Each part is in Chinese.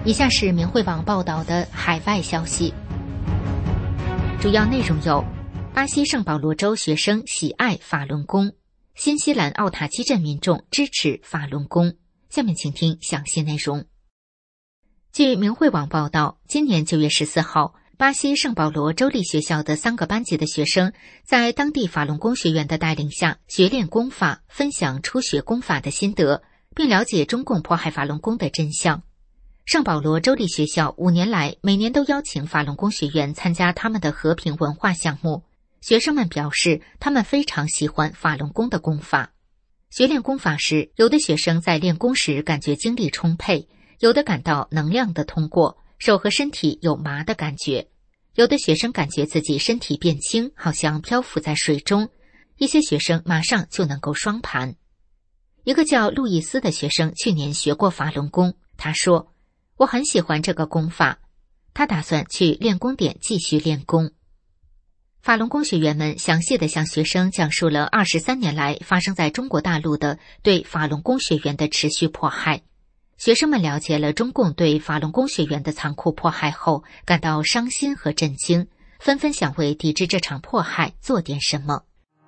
以下是明慧网报道的海外消息，主要内容有：巴西圣保罗州学生喜爱法轮功，新西兰奥塔基镇民众支持法轮功。下面请听详细内容。据明慧网报道，今年9月14号，巴西圣保罗州立学校的3个班级的学生在当地法轮功学院的带领下学练功法，分享初学功法的心得，并了解中共迫害法轮功的真相。圣保罗州立学校5年来每年都邀请法轮功学员参加他们的和平文化项目，学生们表示他们非常喜欢法轮功的功法。学练功法时，有的学生在练功时感觉精力充沛，有的感到能量的通过，手和身体有麻的感觉，有的学生感觉自己身体变轻，好像漂浮在水中，一些学生马上就能够双盘。一个叫路易斯的学生去年学过法轮功，他说：“我很喜欢这个功法。”他打算去练功点继续练功。法轮功学员们详细地向学生讲述了23年来发生在中国大陆的对法轮功学员的持续迫害。学生们了解了中共对法轮功学员的残酷迫害后，感到伤心和震惊，纷纷想为抵制这场迫害做点什么。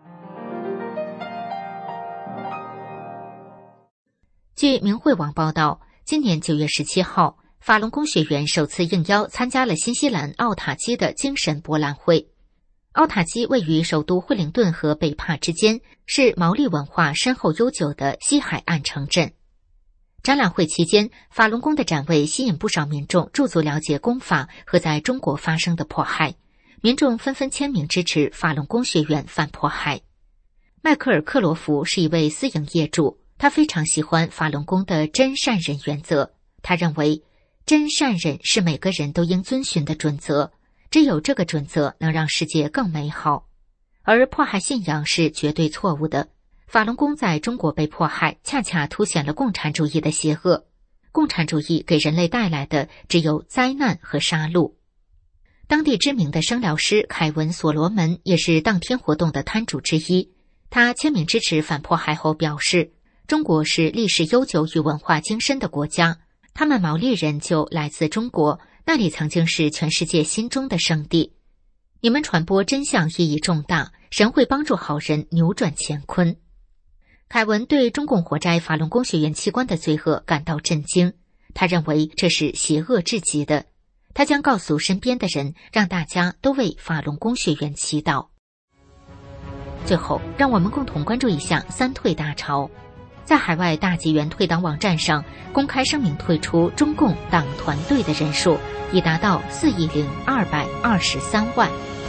据明慧网报道，今年9月17号，法轮功学员首次应邀参加了新西兰奥塔基的精神博览会。奥塔基位于首都惠灵顿和北帕之间，是毛利文化深厚悠久的西海岸城镇。展览会期间，法轮功的展位吸引不少民众驻足了解功法和在中国发生的迫害，民众纷纷签名支持法轮功学员反迫害。迈克尔·克罗夫是一位私营业主，他非常喜欢法轮功的真善忍原则。他认为真善忍是每个人都应遵循的准则，只有这个准则能让世界更美好。而迫害信仰是绝对错误的，法轮功在中国被迫害，恰恰凸显了共产主义的邪恶。共产主义给人类带来的只有灾难和杀戮。当地知名的声疗师凯文·所罗门也是当天活动的摊主之一。他签名支持反迫害后表示，中国是历史悠久与文化精深的国家，他们毛利人就来自中国，那里曾经是全世界心中的圣地。你们传播真相意义重大，神会帮助好人扭转乾坤。凯文对中共活摘法轮功学员器官的罪恶感到震惊，他认为这是邪恶至极的。他将告诉身边的人，让大家都为法轮功学员祈祷。最后，让我们共同关注一下三退大潮。在海外大纪元退党网站上公开声明退出中共党团队的人数已达到4.223亿。